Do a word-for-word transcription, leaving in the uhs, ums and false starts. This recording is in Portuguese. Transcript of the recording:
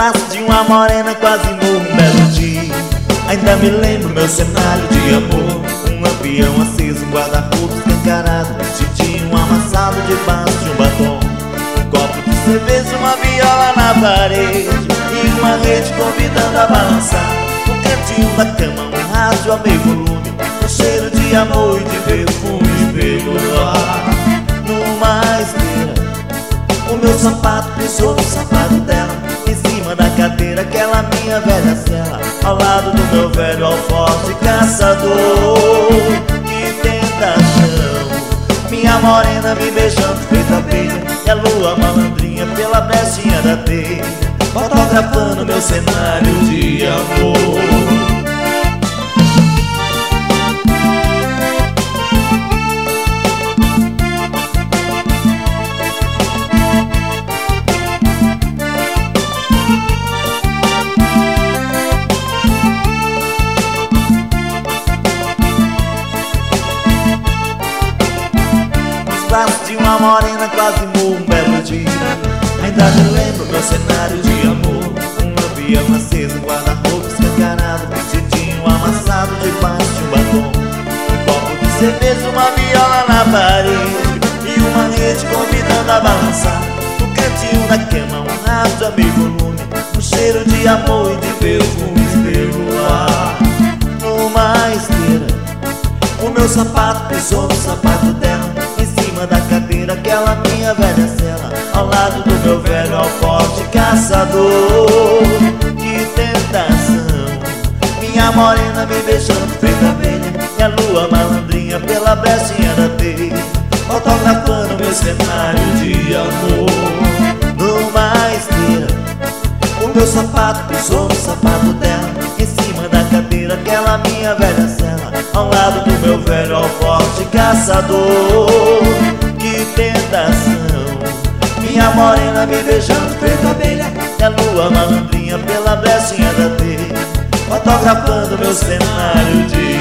braços de uma morena quase morro um belo dia. Ainda me lembro meu cenário de amor: um lampião aceso, um guarda-roupa escancarado, um vestidinho amassado debaixo de um batom, um copo de cerveja, uma viola na parede e uma rede convidando a balançar. No cantinho da cama um rádio a meio volume, um cheiro de amor e de perfume pelo ar. Numa esteira o meu sapato pisou no sapato dela, em cima da cadeira aquela minha velha cela, ao lado do meu velho alforje caçador. Que tentação, minha morena me beijando feita abelha, e a lua malandrinha pela brechinha da teia, fotografando meu cenário de amor. De uma morena quase morro um belo dia. Ainda me lembro meu cenário de amor: um lampião aceso, um guarda-roupa escancarado, um vestidinho amassado debaixo de um batom, um copo de cerveja, uma viola na parede e uma rede convidando a balançar. No cantinho da cama um rádio a meio volume, um cheiro de amor e de perfumes pelo ar. Numa esteira o meu sapato pisou no sapato dela, em cima da cadeira aquela minha velha cela, ao lado do meu velho alforje caçador. Que tentação, minha morena me beijando feita abelha, e a lua malandrinha pela brechinha da teia, fotografando meu cenário de amor. Numa esteira o meu sapato pisou no sapato dela, em cima da cadeira aquela minha velha cela, ao lado do meu velho alforje caçador. Que tentação, minha morena me beijando feita abelha, e a lua malandrinha pela brechinha da teia, fotografando meu cenário de